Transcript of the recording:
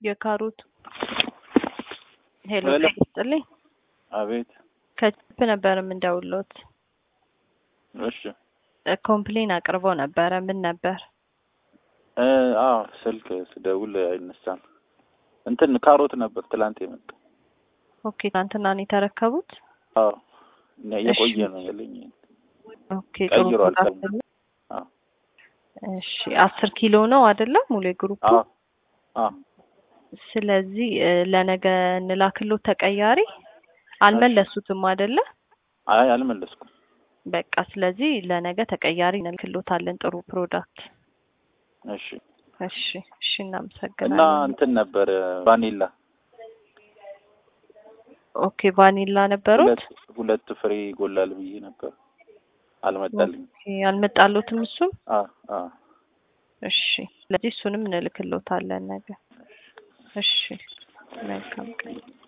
የካሮት ሄሎ ይስጥልኝ። አቤት ከቺፕ ነበር የምንደውልዎት። እሺ ኮምፕሌን አቅርቦ ነበር። ምን ነበር? ስልክ ስደውል አይነሳም። እንትን ካሮት ነበር ትላንት የመጣው። ኦኬ ትናንትና ነው የተረከቡት? የቆየ ነው ያለኝ። ኦኬ ቀይሯል። እሺ 10 ኪሎ ነው አይደለ? ሙሉ ግሩፕ። ስለዚህ ለነገ እንላክልዎት ተቀያሪ። አልመለሱትም አይደለ? አይ አልመለስኩም። በቃ ስለዚህ ለነገ ተቀያሪ እንልክልዎታለን። ጥሩ ፕሮዳክት። እሺ እሺ እሺ እናመሰግናለን። እና እንትን ነበር ቫኒላ። ኦኬ ቫኒላ ነበሩት? ሁለት ፍሬ ጎላል ብዬ ነበር። አልመጣልኝም። ኦኬ አልመጣልዎትም እሱም? እሺ ስለዚህ እሱንም እንልክልዎታለን ነገ። እሺ መልካም ቀን።